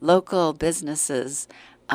local businesses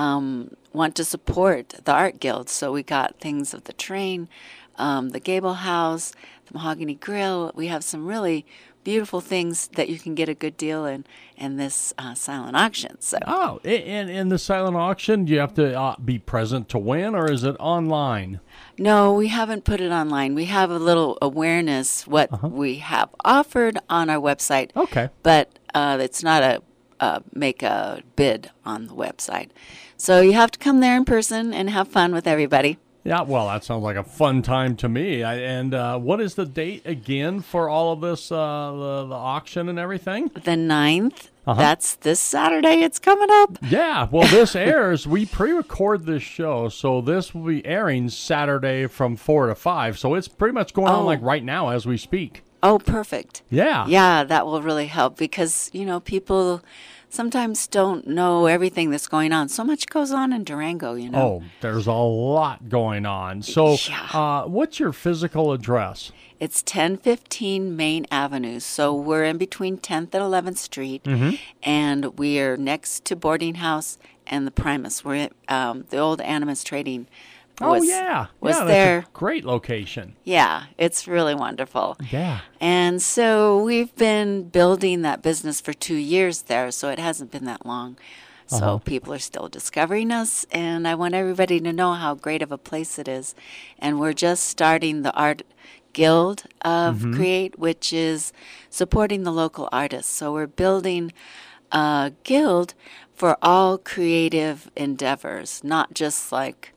want to support the Art Guild. So we got things of the train, the Gable House, the Mahogany Grill. We have some really beautiful things that you can get a good deal in this silent auction. So Oh, and in the silent auction, do you have to be present to win, or is it online? no, we haven't put it online. We have a little awareness what we have offered on our website, Okay. but it's not make a bid on the website. So you have to come there in person and have fun with everybody. Yeah, well, that sounds like a fun time to me. And what is the date again for all of this, the auction and everything? The 9th, that's this Saturday. It's coming up. Yeah, well, this airs, we pre-record this show, so this will be airing Saturday from 4 to 5. So it's pretty much going on like right now as we speak. Oh, perfect. Yeah. Yeah, that will really help because, people sometimes don't know everything that's going on. So much goes on in Durango, Oh, there's a lot going on. So Yeah. what's your physical address? It's 1015 Main Avenue. So we're in between 10th and 11th Street, and we are next to Boarding House and the Primus. We're at the old Animas Trading was, oh, yeah. was yeah, there. That's a great location. Yeah, it's really wonderful. Yeah. And so we've been building that business for 2 years there, so it hasn't been that long. So people are still discovering us, and I want everybody to know how great of a place it is. And we're just starting the Art Guild of Create, which is supporting the local artists. So we're building a guild for all creative endeavors, not just like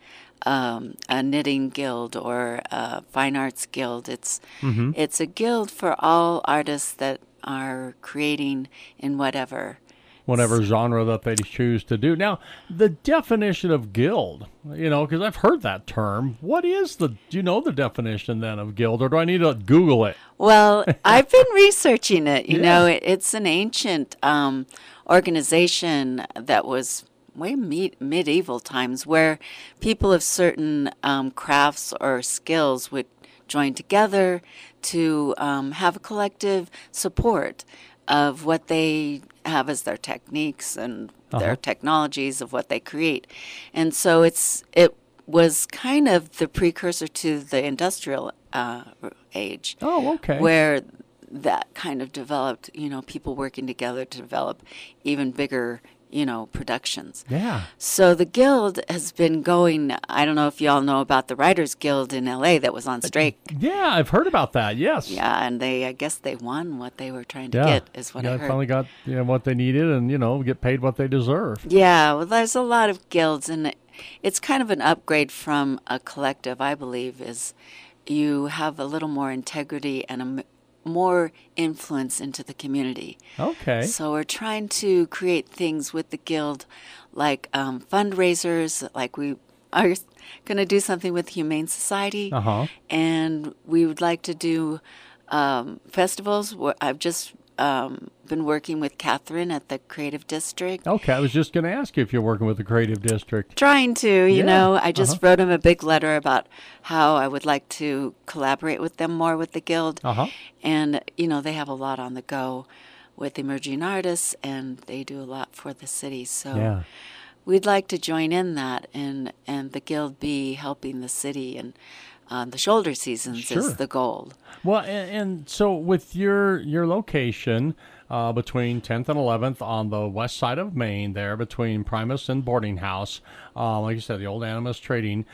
a knitting guild or a fine arts guild. It's a guild for all artists that are creating in whatever genre that they choose to do. Now, the definition of guild, because I've heard that term. What is do you know the definition then of guild, or do I need to Google it? Well, I've been researching it. You Yeah. know, it's an ancient organization that was way medieval times where people of certain crafts or skills would join together to have a collective support of what they have as their techniques and their technologies of what they create. And so it was kind of the precursor to the industrial age. Oh, okay. Where that kind of developed, people working together to develop even bigger, productions. Yeah. So the guild has been going, I don't know if you all know about the Writers Guild in LA that was on strike. Yeah, I've heard about that, yes. Yeah, and I guess they won what they were trying to get, is what I heard. Finally got what they needed and, get paid what they deserve. Yeah, well, there's a lot of guilds, and it's kind of an upgrade from a collective, I believe, is you have a little more integrity and a more influence into the community. Okay. So we're trying to create things with the guild, like fundraisers, like we are going to do something with Humane Society, and we would like to do festivals. I've just been working with Catherine at the Creative District. Okay, I was just going to ask you if you're working with the Creative District. Trying to, you know. I just wrote him a big letter about how I would like to collaborate with them more with the Guild. And, they have a lot on the go with emerging artists, and they do a lot for the city. So we'd like to join in that and the Guild be helping the city, and the shoulder seasons is the goal. Well, and so with your location between 10th and 11th on the west side of Maine there, between Primus and Boarding House, like you said, the old Animas Trading,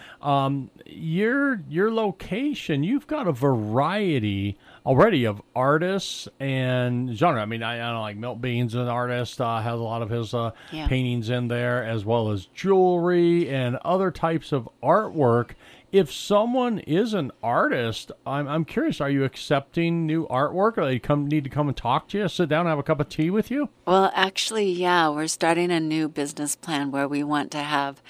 your location, you've got a variety already of artists and genre. I mean, I know like Milt Bean's an artist, has a lot of his paintings in there, as well as jewelry and other types of artwork. If someone is an artist, I'm curious, are you accepting new artwork, or they need to come and talk to you, sit down and have a cup of tea with you? Well, actually, we're starting a new business plan where we want to have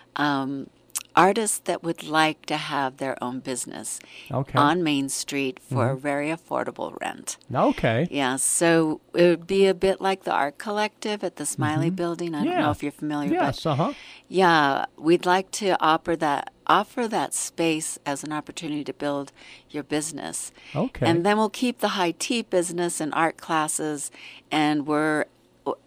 artists that would like to have their own business on Main Street for a very affordable rent. Okay. Yeah, so it would be a bit like the Art Collective at the Smiley Building. I don't know if you're familiar. Yes, Yeah, we'd like to offer that space as an opportunity to build your business. Okay. And then we'll keep the high tea business and art classes, and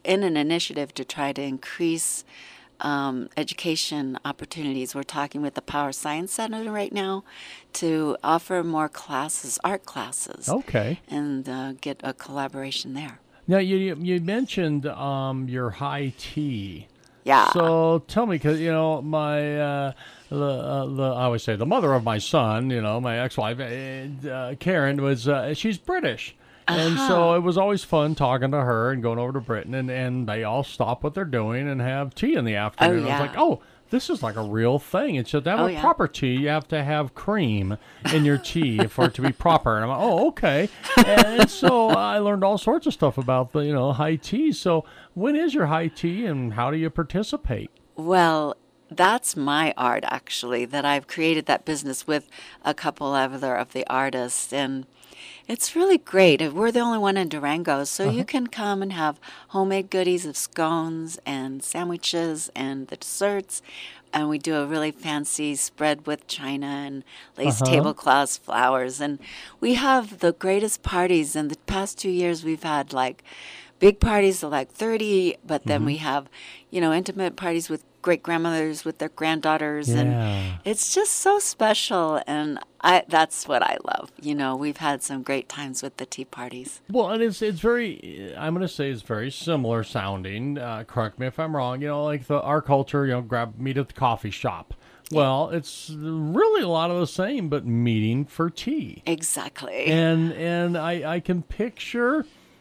in an initiative to try to increase education opportunities. We're talking with the Power Science Center right now to offer more classes, art classes, Okay. and get a collaboration there. Now, you mentioned your high tea. Yeah. So tell me, because my I always say the mother of my son, my ex-wife, Karen, was she's British. And so it was always fun talking to her and going over to Britain, and they all stop what they're doing and have tea in the afternoon. Oh, I was like, oh, this is like a real thing. It's just to have a proper tea, you have to have cream in your tea for it to be proper. And I'm like, oh, okay. And so I learned all sorts of stuff about the high tea. So when is your high tea, and how do you participate? Well, that's my art, actually, that I've created that business with a couple other of the artists. And it's really great. We're the only one in Durango, so you can come and have homemade goodies of scones and sandwiches and the desserts. And we do a really fancy spread with china and lace tablecloths, flowers. And we have the greatest parties. In the past 2 years, we've had like big parties of like 30, but then we have, intimate parties with great-grandmothers with their granddaughters. Yeah. And it's just so special. And that's what I love. We've had some great times with the tea parties. Well, and it's very, I'm going to say it's very similar sounding. Correct me if I'm wrong. Like our culture, meet at the coffee shop. Well, it's really a lot of the same, but meeting for tea. Exactly. And I can picture,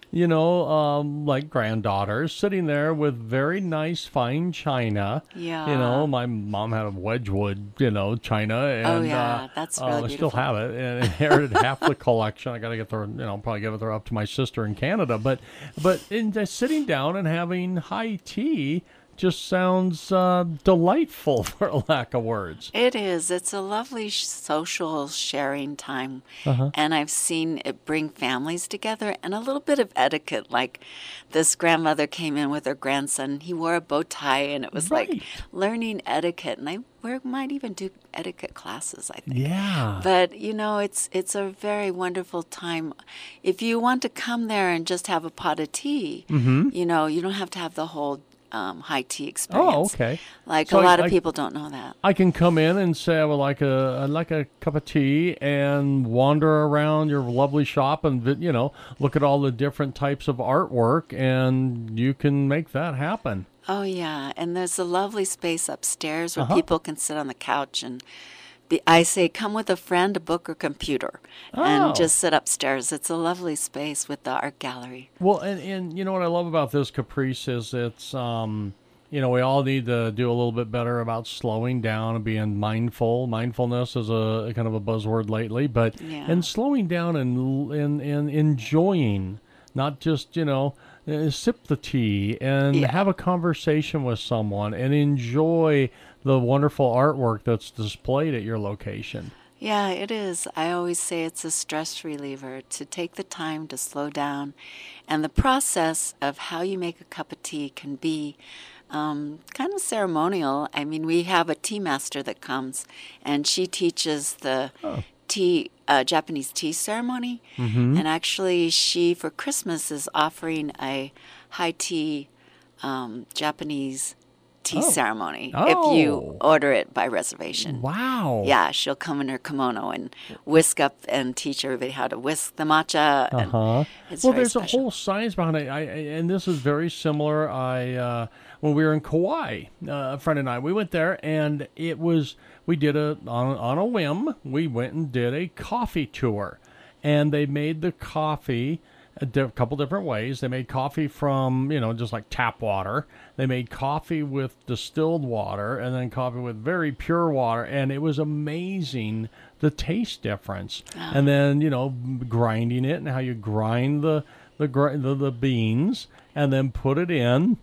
like granddaughters sitting there with very nice fine china. Yeah. My mom had a Wedgwood, china. And, that's really I still beautiful. have it and inherited half the collection. I got to get the, probably give it up to my sister in Canada. But sitting down and having high tea just sounds delightful, for lack of words. It is. It's a lovely social sharing time. And I've seen it bring families together, and a little bit of etiquette. Like this grandmother came in with her grandson. He wore a bow tie, and it was like learning etiquette. And we might even do etiquette classes, I think. Yeah. But, it's a very wonderful time. If you want to come there and just have a pot of tea, you don't have to have the whole high tea experience. Oh, okay. Like So a lot of people don't know that. I can come in and say I would like I'd like a cup of tea and wander around your lovely shop and look at all the different types of artwork, and you can make that happen. Oh yeah, and there's a lovely space upstairs where people can sit on the couch and I say, come with a friend, a book, or computer, and just sit upstairs. It's a lovely space with the art gallery. Well, and what I love about this Caprice is it's, we all need to do a little bit better about slowing down and being mindful. Mindfulness is a kind of a buzzword lately, but and slowing down and enjoying, not just, sip the tea and have a conversation with someone and enjoy the wonderful artwork that's displayed at your location. Yeah, it is. I always say it's a stress reliever to take the time to slow down. And the process of how you make a cup of tea can be kind of ceremonial. I mean, we have a tea master that comes, and she teaches the tea, Japanese tea ceremony. And actually, she, for Christmas, is offering a high tea Japanese tea ceremony if you order it by reservation. Wow. Yeah, she'll come in her kimono and whisk up and teach everybody how to whisk the matcha. And it's well, very there's special. a whole science behind it. And this is very similar. When we were in Kauai, a friend and I, we went there, and we did on a whim, we went and did a coffee tour. And they made the coffee a couple different ways. They made coffee from, just like tap water. They made coffee with distilled water, and then coffee with very pure water. And it was amazing, the taste difference. And then, grinding it and how you grind the beans and then put it in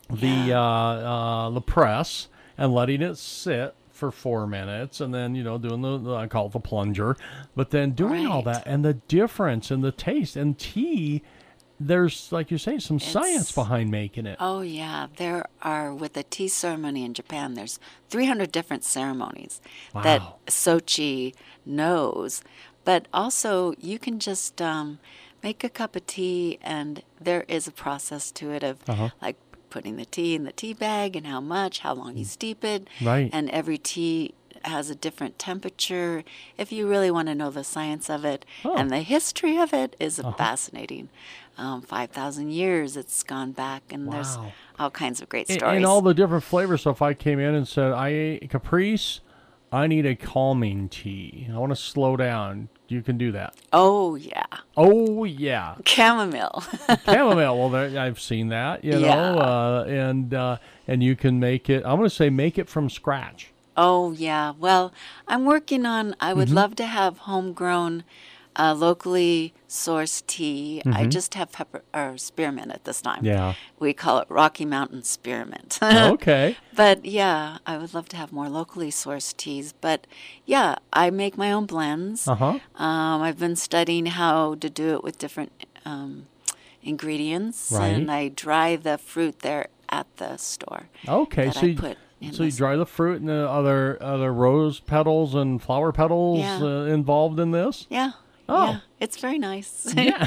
the press and letting it sit for 4 minutes, and then doing the I call it the plunger, but then doing all that, and the difference in the taste. And tea, there's, like you say, some science behind making it. Oh yeah, there are, with the tea ceremony in Japan, there's 300 different ceremonies that Sochi knows, but also you can just make a cup of tea, and there is a process to it of like putting the tea in the tea bag and how much, how long you steep it. Right. And every tea has a different temperature. If you really want to know the science of it and the history of it is fascinating. 5,000 years it's gone back, and there's all kinds of great stories. And all the different flavors. So if I came in and said, I ate Caprice, I need a calming tea. I want to slow down. You can do that. Oh, yeah. Oh, yeah. Chamomile. Chamomile. Well, I've seen that, you know, and you can make it, I'm going to say make it from scratch. Oh, yeah. Well, I'm working on, I would love to have homegrown, locally sourced tea. I just have spearmint at this time. Yeah. We call it Rocky Mountain spearmint. Okay. But yeah, I would love to have more locally sourced teas. But yeah, I make my own blends. I've been studying how to do it with different ingredients. Right. And I dry the fruit there at the store. Okay. So you dry the fruit and the other rose petals and flower petals involved in this? Yeah. Oh. Yeah, it's very nice. Yeah.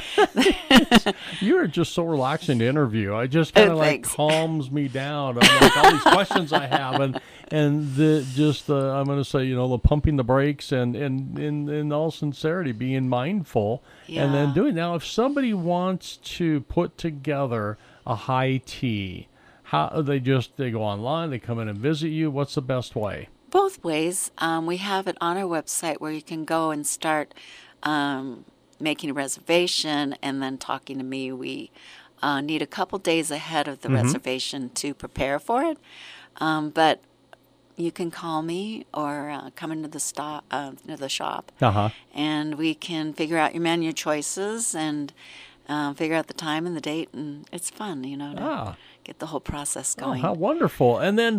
You are just so relaxing to interview. It just kind of like calms me down. I'm like all these questions I have, and I'm going to say, you know, the pumping the brakes and in all sincerity being mindful and then doing. Now, if somebody wants to put together a high tea, how they go online, they come in and visit you. What's the best way? Both ways. We have it on our website where you can go and start making a reservation and then talking to me. We need a couple days ahead of the reservation to prepare for it. But you can call me or come into the shop, and we can figure out your menu choices and figure out the time and the date, and it's fun, you know, to get the whole process going. Oh, how wonderful! And then,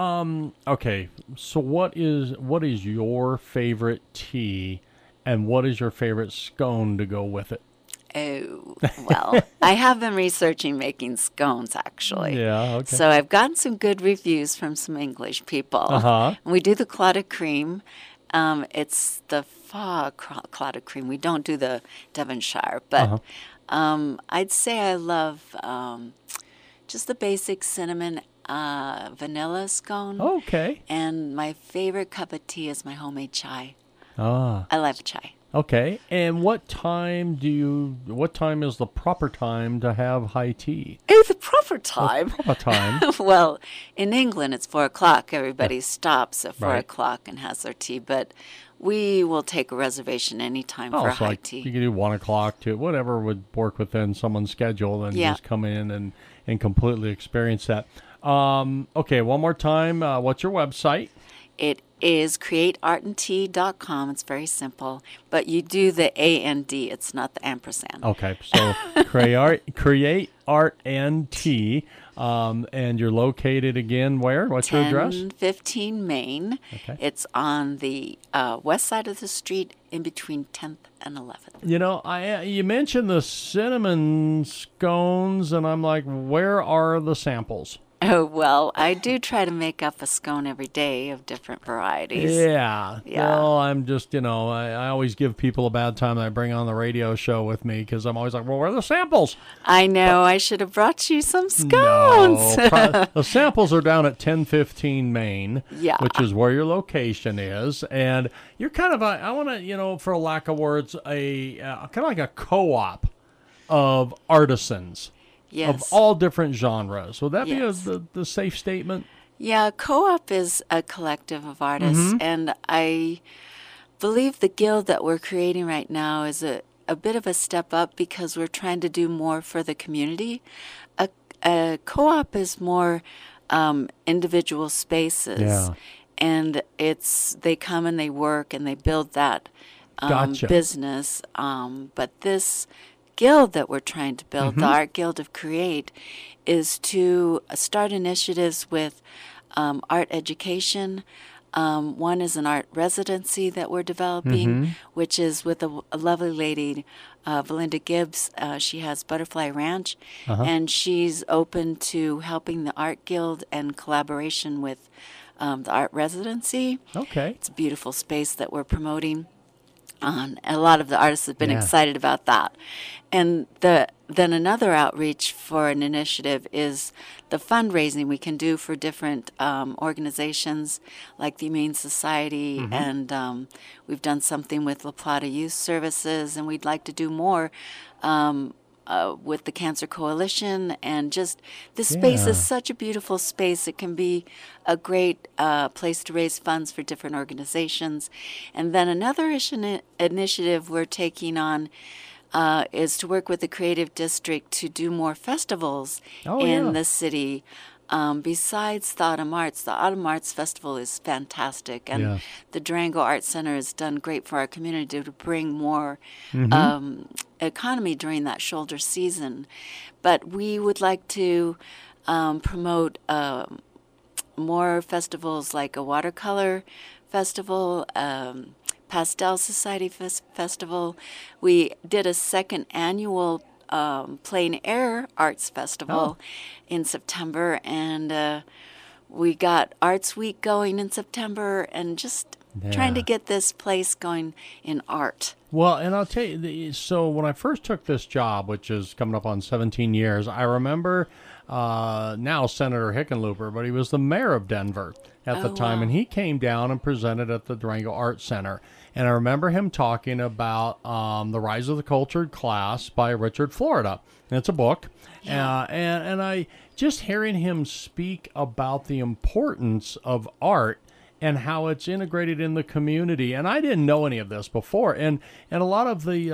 okay, so what is your favorite tea? And what is your favorite scone to go with it? Oh, well, I have been researching making scones, actually. Yeah, okay. So I've gotten some good reviews from some English people. And we do the clotted cream. It's the clotted cream. We don't do the Devonshire. But I'd say I love just the basic cinnamon vanilla scone. Okay. And my favorite cup of tea is my homemade chai. I love chai. Okay. And what time is the proper time to have high tea? Oh, the proper time? The proper time. Well, in England, it's 4 o'clock. Everybody stops at 4 o'clock and has their tea. But we will take a reservation anytime for a high tea. You can do 1 o'clock to whatever would work within someone's schedule and just come in and completely experience that. Okay, one more time. What's your website? It is createartandtea.com. It's very simple, but you do the A-N-D. It's not the ampersand. Okay, so Create Art and Tea, and you're located again where? What's your address? 1015 Main. Okay. It's on the west side of the street in between 10th and 11th. You know, you mentioned the cinnamon scones, and I'm like, where are the samples? Oh, well, I do try to make up a scone every day of different varieties. Yeah. Well, I'm just, you know, I always give people a bad time that I bring on the radio show with me because I'm always like, well, where are the samples? I know. I should have brought you some scones. No, the samples are down at 1015 Main, which is where your location is. And you're kind of I want to, you know, for a lack of words, kind of like a co-op of artisans. Yes. Of all different genres. Would that be the safe statement? Yeah, co-op is a collective of artists, and I believe the guild that we're creating right now is a bit of a step up because we're trying to do more for the community. A co-op is more individual spaces, and they come and they work and they build that business. But this guild that we're trying to build, the Art Guild of Create, is to start initiatives with art education. One is an art residency that we're developing, which is with a lovely lady, Valinda Gibbs. She has Butterfly Ranch, and she's open to helping the Art Guild and collaboration with the art residency. Okay. It's a beautiful space that we're promoting. on. A lot of the artists have been Yeah. excited about that. And then another outreach for an initiative is the fundraising we can do for different organizations like the Humane Society, and we've done something with La Plata Youth Services, and we'd like to do more with the Cancer Coalition. And just this space Yeah. is such a beautiful space. It can be a great place to raise funds for different organizations. And then another initiative we're taking on is to work with the Creative District to do more festivals Oh, in yeah. the city. Besides the Autumn Arts, the Autumn Arts Festival is fantastic, and Yes. the Durango Arts Center has done great for our community to bring more economy during that shoulder season. But we would like to promote more festivals like a watercolor festival, Pastel Society Festival. We did a second annual Plein Air Arts Festival in September, and we got Arts Week going in September, and just trying to Yeah. get this place going in art. Well, and I'll tell you, so when I first took this job, which is coming up on 17 years, I remember now Senator Hickenlooper, but he was the mayor of Denver at the time, wow. and he came down and presented at the Durango Arts Center. And I remember him talking about The Rise of the Cultured Class by Richard Florida. And it's a book. And I just hearing him speak about the importance of art and how it's integrated in the community. And I didn't know any of this before. And a lot of the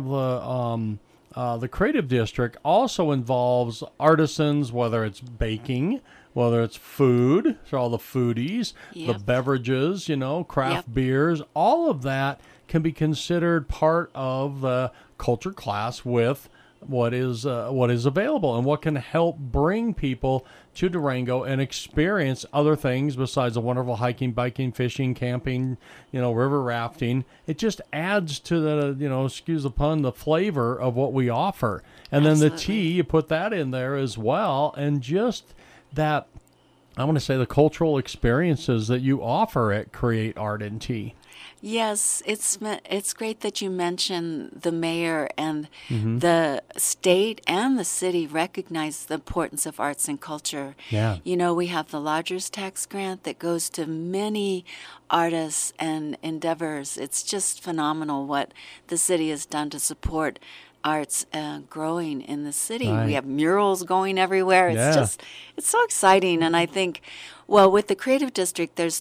the creative district also involves artisans, whether it's baking, whether it's food, so all the foodies, the Yep. beverages, craft Yep. beers, all of that can be considered part of the culture class with what is available and what can help bring people to Durango and experience other things besides the wonderful hiking, biking, fishing, camping, river rafting. It just adds to the, excuse the pun, the flavor of what we offer. And then the Absolutely. tea, you put that in there as well. And just that, I want to say the cultural experiences that you offer at Create Art and Tea. Yes, it's great that you mention the mayor and Mm-hmm. the state and the city recognize the importance of arts and culture. Yeah. We have the Lodgers Tax Grant that goes to many artists and endeavors. It's just phenomenal what the city has done to support arts growing in the city. Right. We have murals going everywhere. Yeah. It's so exciting. And I think, well, with the Creative District, there's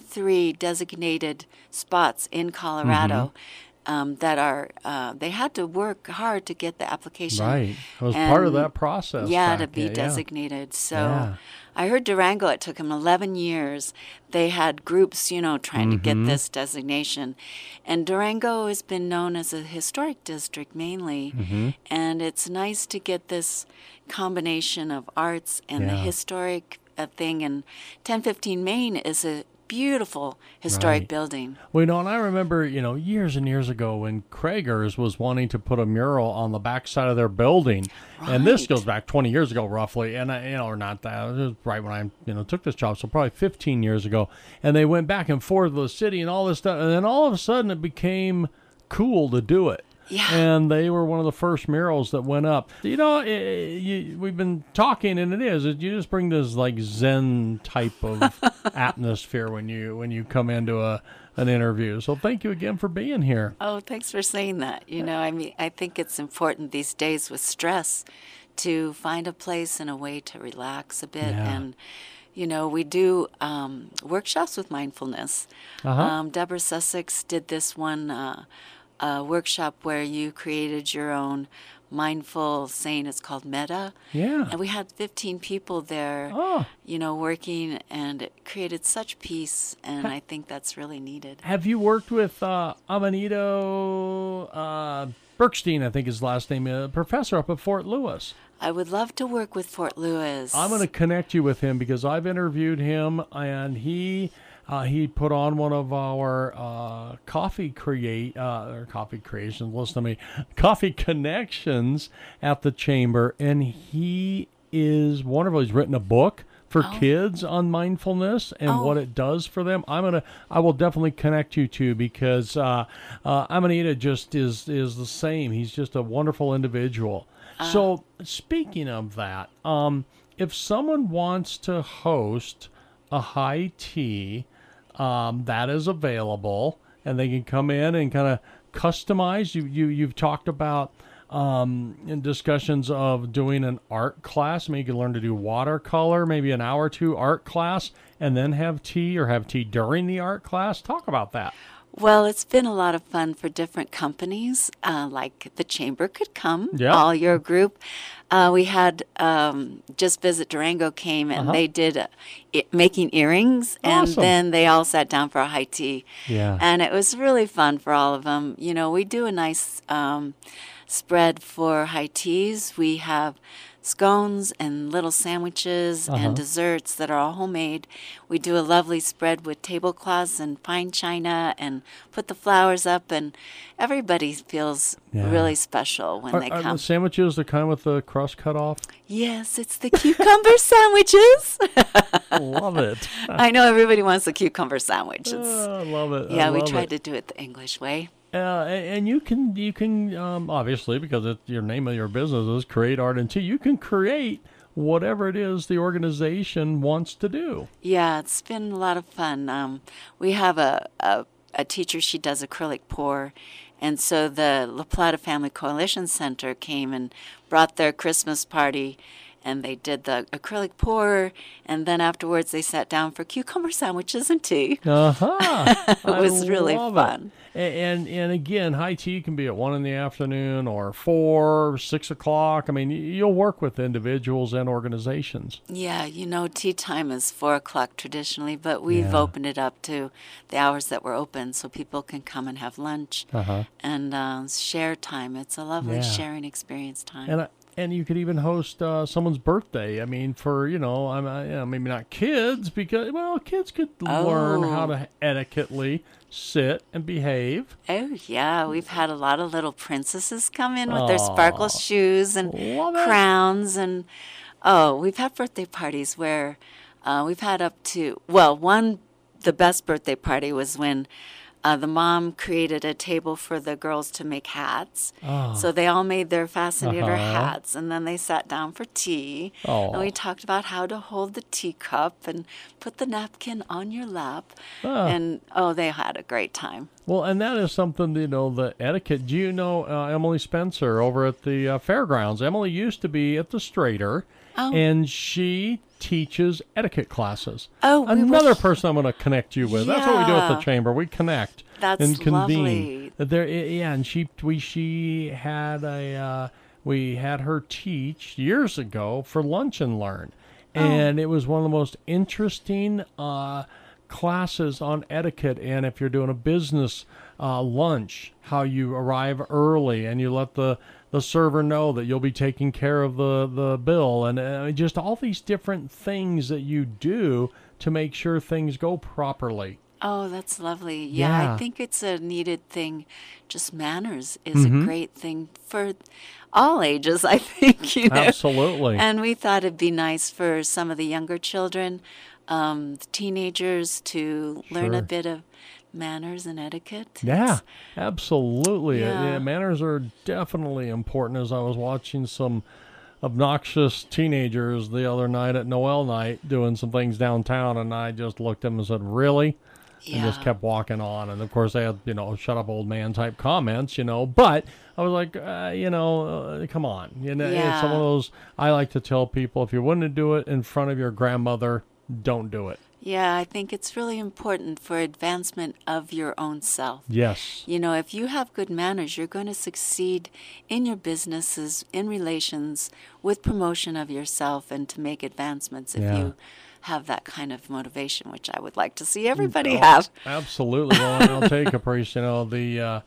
23 designated spots in Colorado that are, they had to work hard to get the application. Right. It was part of And, that process. Yeah, back to be then, designated. So Yeah. I heard Durango, it took them 11 years. They had groups, trying to get this designation. And Durango has been known as a historic district mainly. And it's nice to get this combination of arts and the Yeah. historic thing. And 1015 Main is a beautiful historic Right. building. Well, and I remember, years and years ago when Kragers was wanting to put a mural on the backside of their building. And this Right. goes back 20 years ago, roughly. And, or not that, it was right when I, took this job. So probably 15 years ago. And they went back and forth with the city and all this stuff. And then all of a sudden it became cool to do it. Yeah. And they were one of the first murals that went up. We've been talking, and you just bring this like Zen type of atmosphere when you come into an interview. So thank you again for being here. Oh, thanks for saying that. I think it's important these days with stress to find a place and a way to relax a bit. Yeah. And, we do workshops with mindfulness. Deborah Sussex did this one workshop where you created your own mindful saying. It's called Metta. Yeah. And we had 15 people there, Oh. working, and it created such peace. And I think that's really needed. Have you worked with Amanito Berkstein, I think his last name, a professor up at Fort Lewis? I would love to work with Fort Lewis. I'm going to connect you with him because I've interviewed him, and he put on one of our coffee creations. Listen to me, coffee connections at the chamber, and he is wonderful. He's written a book, for kids on mindfulness and what it does for them, I will definitely connect you to, because Amanita just is the same. He's just a wonderful individual. So speaking of that, if someone wants to host a high tea, that is available, and they can come in and kind of customize. You've talked about in discussions of doing an art class. Maybe you can learn to do watercolor, maybe an hour or two art class, and then have tea, or have tea during the art class. Talk about that. Well, it's been a lot of fun for different companies, like the Chamber could come, Yeah. all your group. We had Just Visit Durango came, and they did making earrings, and Awesome. then they all sat down for a high tea. Yeah. And it was really fun for all of them. You know, we do a nice spread for high teas. We have scones and little sandwiches and desserts that are all homemade. We do a lovely spread with tablecloths and fine china and put the flowers up, and everybody feels really special when they Are come. the sandwiches the kind with the crust cut off? Yes, it's the cucumber sandwiches. Love it. I know everybody wants a cucumber sandwich. I love it. Yeah, I we love tried it. to do it the English way. And you can obviously, because it's your name of your business is Create Art and Tea, you can create whatever it is the organization wants to do. Yeah, it's been a lot of fun. We have a teacher, she does acrylic pour, and so the La Plata Family Coalition Center came and brought their Christmas party, and they did the acrylic pour, and then afterwards they sat down for cucumber sandwiches and tea. It was really fun. And again, high tea can be at 1 p.m. or 4, 6 o'clock. I mean, you'll work with individuals and organizations. Yeah, you know, tea time is 4 o'clock traditionally, but we've opened it up to the hours that we're open so people can come and have lunch and share time. It's a lovely sharing experience time. And you could even host someone's birthday. I mean, for, maybe not kids, because, kids could learn how to etiquettely sit and behave. Oh, yeah. We've had a lot of little princesses come in with their sparkle shoes and crowns. And, we've had birthday parties where we've had up to, the best birthday party was when the mom created a table for the girls to make hats. So they all made their fascinator hats, and then they sat down for tea. And we talked about how to hold the teacup and put the napkin on your lap. And, they had a great time. Well, and that is something, the etiquette. Do you know Emily Spencer over at the fairgrounds? Emily used to be at the Strader, and she teaches etiquette classes. Another person I'm going to connect you with. That's what we do at the Chamber. We connect and convene. Lovely. And she had we had her teach years ago for Lunch and Learn, and it was one of the most interesting classes on etiquette. And if you're doing a business lunch, how you arrive early and you let the server know that you'll be taking care of the bill, and just all these different things that you do to make sure things go properly. Oh, that's lovely. Yeah, I think it's a needed thing. Just manners is a great thing for all ages, I think. Absolutely. And we thought it'd be nice for some of the younger children, the teenagers, to learn a bit of manners and etiquette. Yeah, absolutely. Yeah. Manners are definitely important. As I was watching some obnoxious teenagers the other night at Noel night doing some things downtown, and I just looked at them and said, "Really?" And just kept walking on. And of course they had, shut up old man type comments, but I was like, come on. It's some of those, I like to tell people, if you wouldn't do it in front of your grandmother, don't do it. Yeah, I think it's really important for advancement of your own self. Yes. If you have good manners, you're going to succeed in your businesses, in relations, with promotion of yourself, and to make advancements if you have that kind of motivation, which I would like to see everybody have. Absolutely. Well, and I'll take a Caprice, the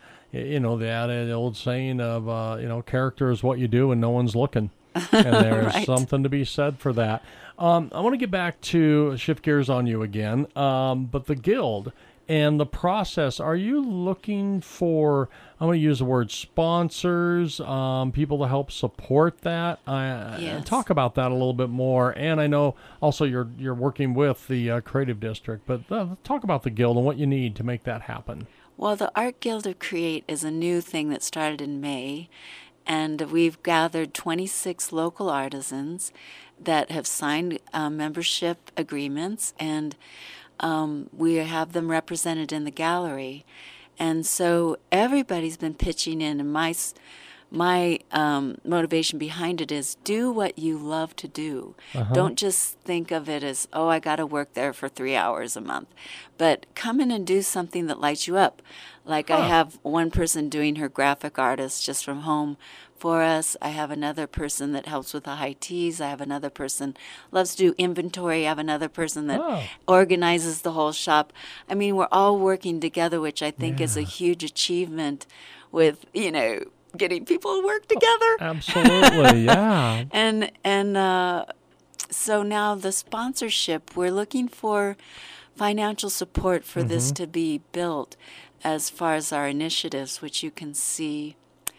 old saying of, character is what you do when no one's looking. And there's something to be said for that. I want to get back to shift gears on you again, but the Guild, And the process, are you looking for, I'm going to use the word sponsors, people to help support that? Yes. Talk about that a little bit more. And I know also you're working with the Creative District, but talk about the Guild and what you need to make that happen. Well, the Art Guild of Create is a new thing that started in May, and we've gathered 26 local artisans that have signed membership agreements, and we have them represented in the gallery. And so everybody's been pitching in, and my motivation behind it is do what you love to do. Don't just think of it as, oh, I got to work there for 3 hours a month. But come in and do something that lights you up. Like I have one person doing her graphic artist just from home for us. I have another person that helps with the high teas. I have another person loves to do inventory. I have another person that organizes the whole shop. I mean, we're all working together, which I think is a huge achievement with, getting people to work together. Absolutely, yeah. And so now the sponsorship, we're looking for financial support for this to be built as far as our initiatives, which you can see.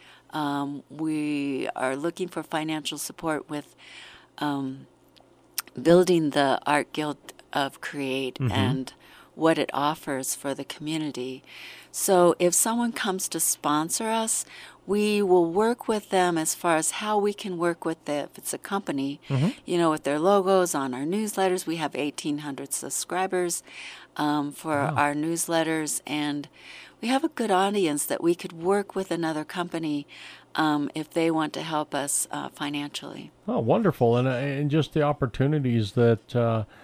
We are looking for financial support with building the Art Guild of Create and what it offers for the community. So if someone comes to sponsor us, we will work with them as far as how we can work with if it's a company, with their logos on our newsletters. We have 1,800 subscribers for our newsletters, and we have a good audience that we could work with another company if they want to help us financially. Oh, wonderful. And just the opportunities that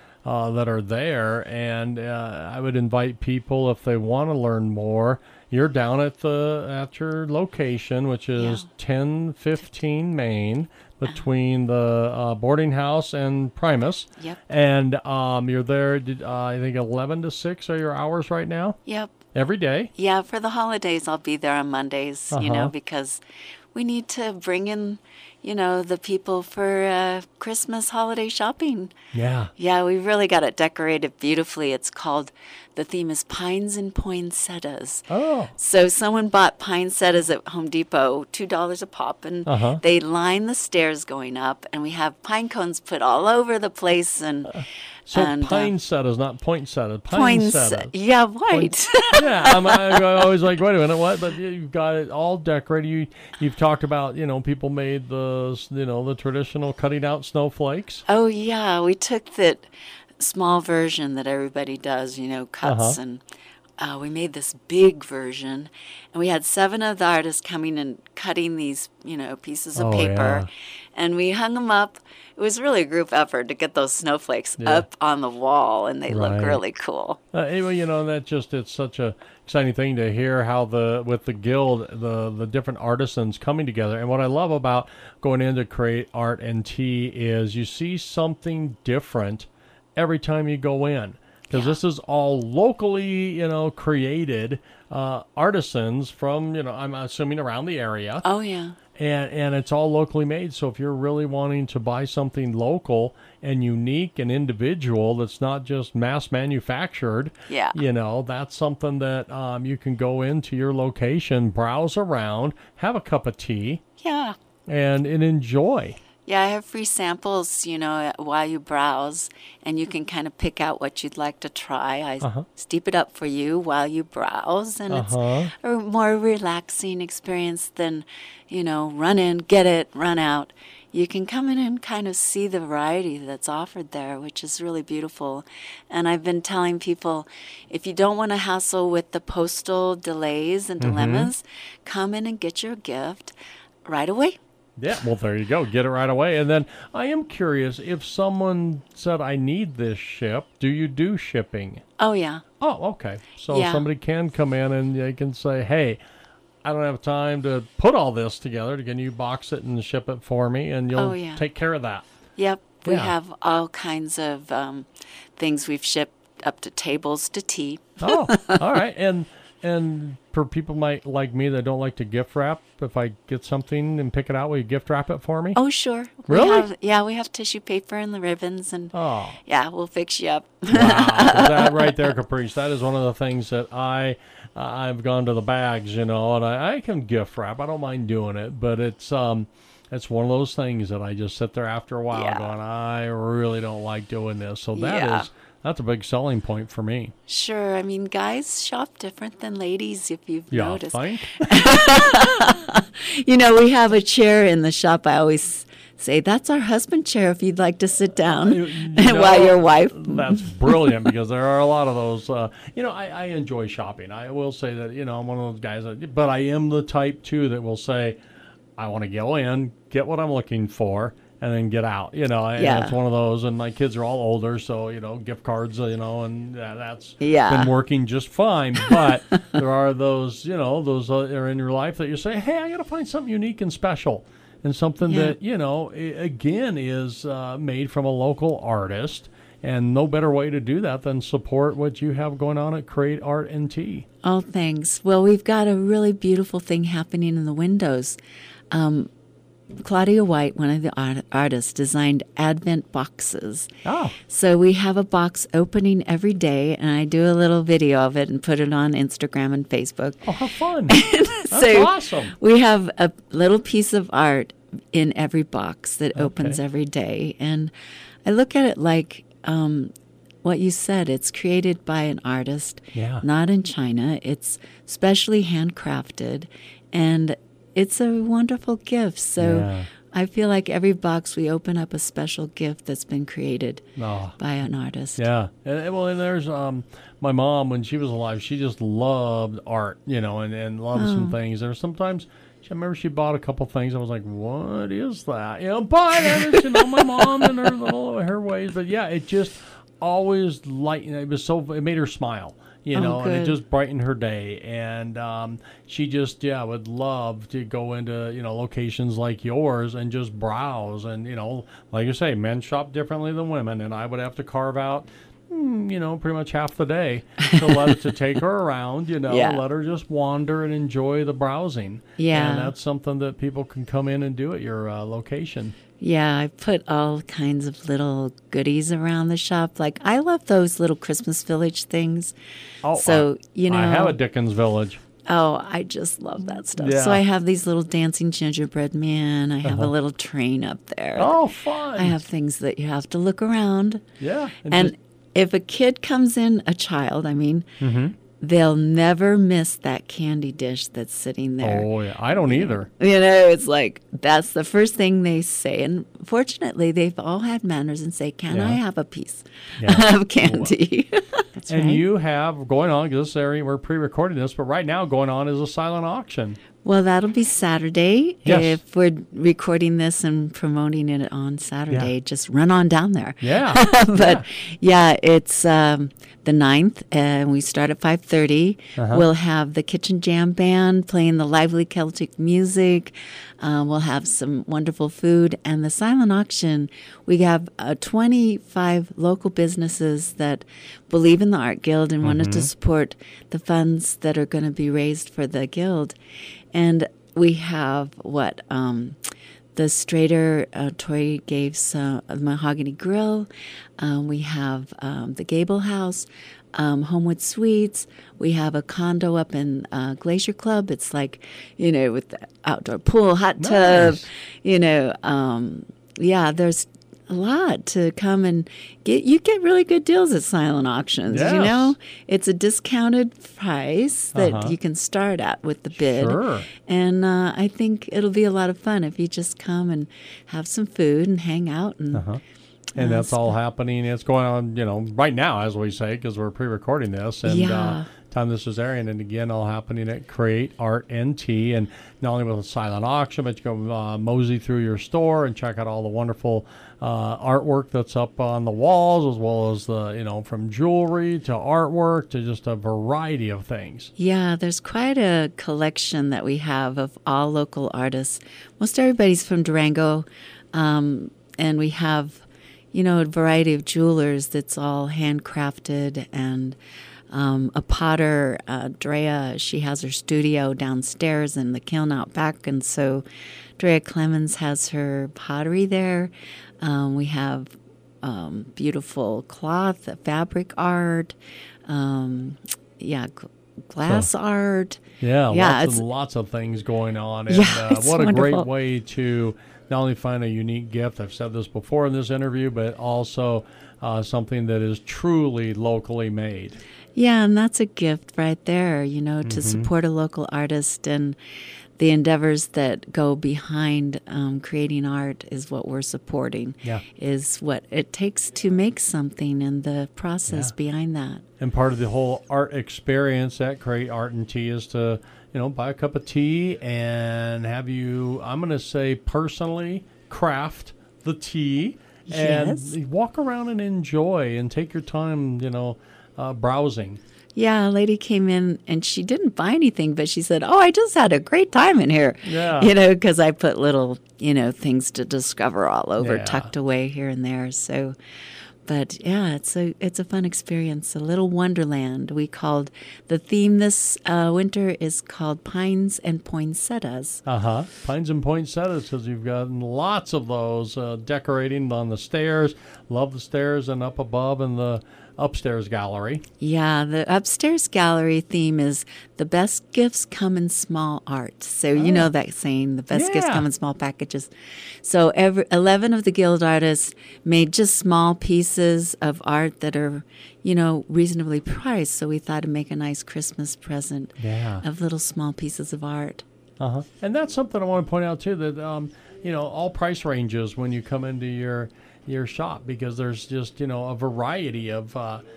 are there. And I would invite people, if they want to learn more, you're down at your location, which is 1015 Main, between the boarding house and Primus. Yep. And you're there, I think 11 to 6 are your hours right now? Yep. Every day? Yeah, for the holidays, I'll be there on Mondays, because we need to bring in, the people for Christmas holiday shopping. Yeah. Yeah, we really got it decorated beautifully. The theme is pines and poinsettias. Oh. So someone bought poinsettias at Home Depot, $2 a pop, and they line the stairs going up, and we have pine cones put all over the place. So poinsettias, not poinsettias. Poinsettias. Yeah, right. Yeah, I'm always like, wait a minute, what? But you've got it all decorated. You've talked about, people made the traditional cutting out snowflakes. Oh, yeah. We took that small version that everybody does, cuts, and we made this big version. And we had 7 of the artists coming and cutting these, pieces of paper. Yeah. And we hung them up. It was really a group effort to get those snowflakes up on the wall, and they look really cool. It's such a exciting thing to hear how with the guild, the different artisans coming together. And what I love about going in to create art and tea is you see something different every time you go in. Because this is all locally, created artisans from, I'm assuming around the area. Oh, yeah. And it's all locally made. So if you're really wanting to buy something local and unique and individual that's not just mass manufactured, that's something that you can go into your location, browse around, have a cup of tea, and enjoy. Yeah, I have free samples, while you browse, and you can kind of pick out what you'd like to try. I steep it up for you while you browse, and it's a more relaxing experience than, run in, get it, run out. You can come in and kind of see the variety that's offered there, which is really beautiful. And I've been telling people, if you don't want to hassle with the postal delays and dilemmas, come in and get your gift right away. Yeah, well, there you go. Get it right away. And then I am curious, if someone said, I need this do you do shipping? Oh, yeah. Oh, okay. So somebody can come in and they can say, hey, I don't have time to put all this together. Can you box it and ship it for me? And you'll take care of that. Yep. We have all kinds of things we've shipped up to tables to tea. Oh, all right. And And for people like me that don't like to gift wrap, if I get something and pick it out, will you gift wrap it for me? Oh, sure. Really? We have tissue paper and the ribbons, and Oh, yeah, we'll fix you up. wow. That right there, Caprice, that is one of the things that I've gone to the bags, and I can gift wrap. I don't mind doing it, but it's one of those things that I just sit there after a while Yeah. going, I really don't like doing this. So Yeah. that's a big selling point for me. Sure. I mean, guys shop different than ladies, if you've Yeah, noticed. think? We have a chair in the shop. I always say, that's our husband chair if you'd like to sit down while your wife. That's brilliant because there are a lot of those. I enjoy shopping. I will say that, I'm one of those guys, but I am the type, too, that will say, I want to go in, get what I'm looking for, and then get out. Yeah. It's one of those, and my kids are all older, so, gift cards, and that's Yeah. been working just fine. But there are those, those that are in your life that you say, hey, I got to find something unique and special. And something Yeah. that, again, is made from a local artist. And no better way to do that than support what you have going on at Create Art and Tea. Oh, thanks. Well, we've got a really beautiful thing happening in the windows. Claudia White, one of the artists, designed Advent boxes. Oh, So we have a box opening every day, and I do a little video of it and put it on Instagram and Facebook. oh, how fun. That's So awesome. we have a little piece of art in every box that opens Okay. every day. And I look at it like what you said. It's created by an artist, Yeah. not in China. It's specially handcrafted, and it's a wonderful gift. So Yeah. I feel like every box we open up a special gift that's been created Oh, by an artist. yeah. And there's my mom, when she was alive, she just loved art, and loved some things. There sometimes, I remember she bought a couple things. I was like, what is that? But my mom and her ways. But yeah, it just always it made her smile. And it good. just brightened her day. And she just, would love to go into, locations like yours and just browse. And, like you say, men shop differently than women. And I would have to carve out, pretty much half the day to take her around, Yeah. let her just wander and enjoy the browsing. Yeah. And that's something that people can come in and do at your location. Yeah, I put all kinds of little goodies around the shop. Like, I love those little Christmas village things. Oh, So, I have a Dickens Village. Oh, I just love that stuff. Yeah. So I have these little dancing gingerbread men. I have a little train up there. Oh, fun. I have things that you have to look around. Yeah. And if a kid comes in, a child, Mm-hmm. they'll never miss that candy dish that's sitting there. Oh, yeah. I don't either. It's like, that's the first thing they say. And fortunately, they've all had manners and say, can Yeah. I have a piece Yeah. of candy? That's And right. you have going on, because this area, we're pre-recording this, but right now going on is a silent auction. Well, that'll be Saturday. Yes. If we're recording this and promoting it on Saturday, Yeah. just run on down there. Yeah. But yeah, it's the 9th, and we start at 5:30. Uh-huh. We'll have the Kitchen Jam Band playing the lively Celtic music. We'll have some wonderful food. And the silent auction, we have 25 local businesses that believe in the Art Guild and wanted to support the funds that are going to be raised for the Guild. And we have the Strader Toy gave some Mahogany Grill. We have the Gable House, Homewood Suites. We have a condo up in Glacier Club. It's like, with the outdoor pool, hot tub. Nice. Yeah, there's a lot to come and get. You get really good deals at silent auctions. Yes. It's a discounted price that you can start at with the bid. Sure. And I think it'll be a lot of fun if you just come and have some food and hang out. And And that's all happening. It's going on, right now, as we say, because we're pre-recording this. And Yeah. time this is airing, and again, all happening at Create Art and Tea. And not only with a silent auction, but you go mosey through your store and check out all the wonderful artwork that's up on the walls, as well as the, from jewelry to artwork to just a variety of things. yeah, there's quite a collection that we have of all local artists. Most everybody's from Durango, and we have, a variety of jewelers that's all handcrafted, and a potter, Drea, she has her studio downstairs and the kiln out back. And so Drea Clemens has her pottery there. We have beautiful cloth, fabric art, glass art. Yeah, Yeah, lots of things going on. And it's what a wonderful. great way to not only find a unique gift. I've said this before in this interview, but also something that is truly locally made. Yeah, and that's a gift right there, to support a local artist, and the endeavors that go behind creating art is what we're supporting. Yeah. Is what it takes to make something and the process behind that. And part of the whole art experience at Create Art and Tea is to, buy a cup of tea and have you, I'm going to say personally, craft the tea and walk around and enjoy and take your time, browsing. Yeah, a lady came in and she didn't buy anything, but she said, "Oh, I just had a great time in here." Yeah. Because I put little, things to discover all over, tucked away here and there. So, but yeah, it's a fun experience, a little wonderland. The theme this winter is called Pines and Poinsettias. Pines and poinsettias, because you've got lots of those decorating on the stairs. Love the stairs and up above in the upstairs gallery. Yeah, the upstairs gallery theme is the best gifts come in small art. So you know that saying, the best gifts come in small packages. So 11 of the guild artists made just small pieces of art that are, reasonably priced. So we thought to make a nice Christmas present of little small pieces of art. And that's something I want to point out too, that all price ranges when you come into your shop, because there's just a variety of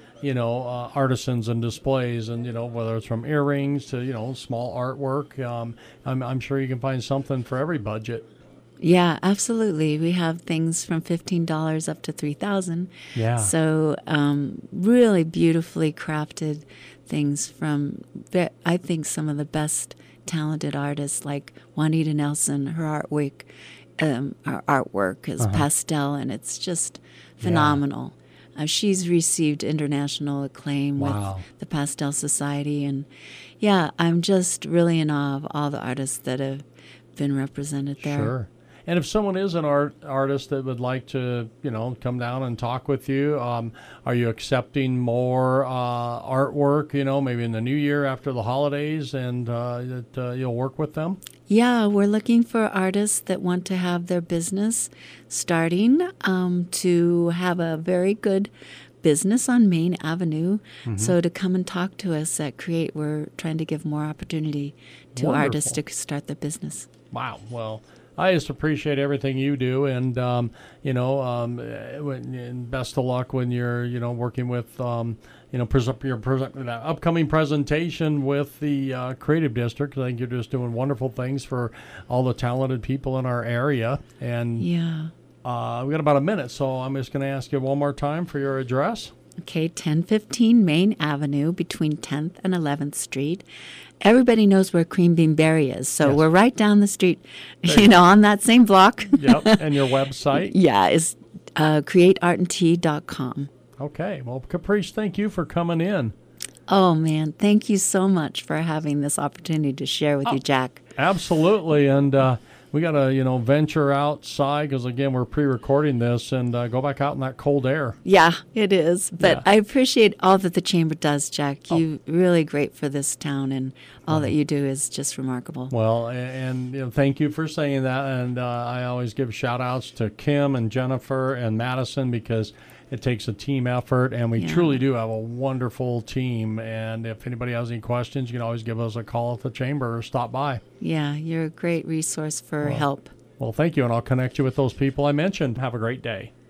artisans and displays, and whether it's from earrings to small artwork. I'm sure you can find something for every budget. Yeah, absolutely. We have things from $15 up to $3,000. Yeah. So really beautifully crafted things from, I think, some of the best talented artists like Juanita Nelson. Her artwork is pastel, and it's just phenomenal. She's received international acclaim with the Pastel Society, and I'm just really in awe of all the artists that have been represented there. Sure. And if someone is an artist that would like to, come down and talk with you, are you accepting more artwork, maybe in the new year after the holidays, and that you'll work with them? Yeah, we're looking for artists that want to have their business starting, to have a very good business on Main Avenue. So to come and talk to us at Create, we're trying to give more opportunity to artists to start their business. Wow. Well, I just appreciate everything you do, and and best of luck when you're working with your upcoming presentation with the Creative District. I think you're just doing wonderful things for all the talented people in our area. And we've got about a minute, so I'm just going to ask you one more time for your address. Okay, 1015 Main Avenue between 10th and 11th Street. Everybody knows where Cream Bean Berry is, so we're right down the street, on that same block. Yep, and your website? Is createartandtea.com. Okay, well, Caprice, thank you for coming in. Oh, man, thank you so much for having this opportunity to share with you, Jack. Absolutely, and we got to, venture outside, because, again, we're pre-recording this, and go back out in that cold air. Yeah, it is. But I appreciate all that the Chamber does, Jack. You're really great for this town, and all that you do is just remarkable. Well, and thank you for saying that. And I always give shout-outs to Kim and Jennifer and Madison, because it takes a team effort, and we truly do have a wonderful team. And if anybody has any questions, you can always give us a call at the Chamber or stop by. Yeah, you're a great resource for help. Well, thank you, and I'll connect you with those people I mentioned. Have a great day.